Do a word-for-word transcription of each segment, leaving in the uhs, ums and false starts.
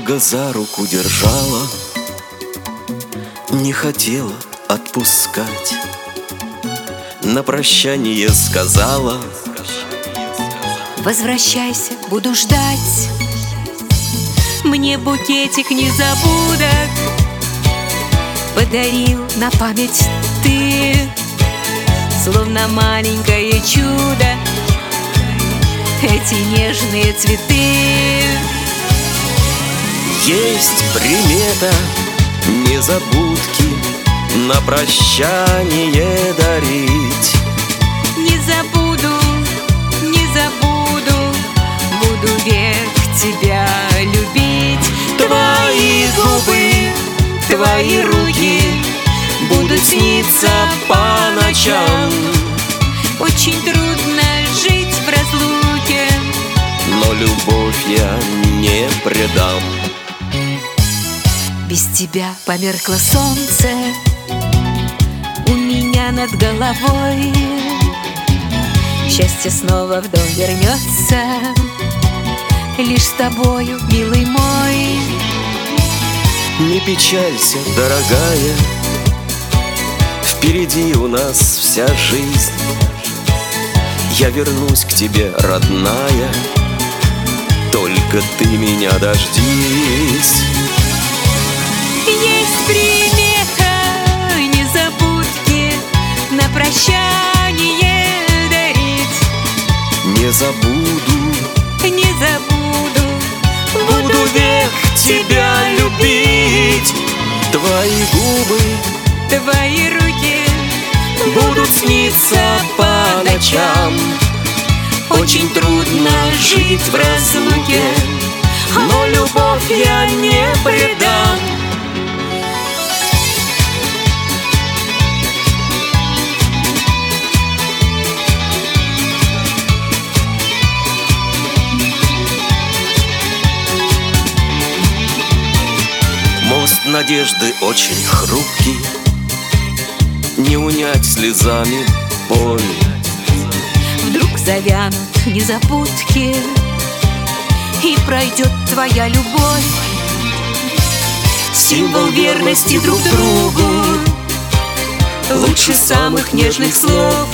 Долго за руку держала, не хотела отпускать. На прощание сказала: возвращайся, буду ждать. Мне букетик незабудок подарил на память ты, словно маленькое чудо, эти нежные цветы. Есть примета незабудки на прощание дарить. Не забуду, не забуду, буду век тебя любить. Твои губы, твои руки будут сниться по ночам. Очень трудно жить в разлуке, но любовь я не предам. Без тебя померкло солнце у меня над головой. Счастье снова в дом вернется лишь с тобою, милый мой. Не печалься, дорогая, впереди у нас вся жизнь. Я вернусь к тебе, родная, только ты меня дождись. Есть примета незабудки на прощание дарить. Не забуду, не забуду, буду век тебя любить. Твои губы, твои руки будут сниться по ночам. Очень трудно жить в разлуке, но любовь я не предам. Мост надежды очень хрупкий, не унять слезами боль. Вдруг завянут незабудки и пройдет твоя любовь. Символ верности друг другу, лучше самых нежных слов.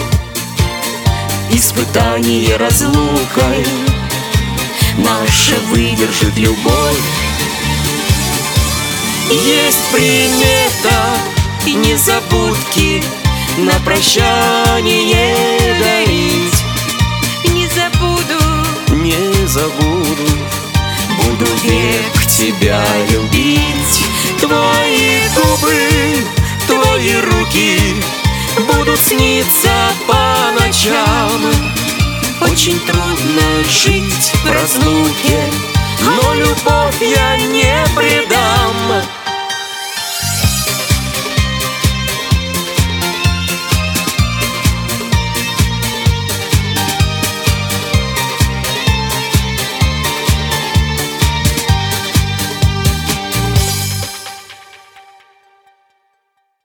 Испытание разлукой наша выдержит любовь. Есть примета незабудки на прощание дарить. Не забуду, не забуду, буду век тебя любить. Твои губы, твои руки будут сниться по ночам. Очень трудно жить в разлуке, но любовь я не предам.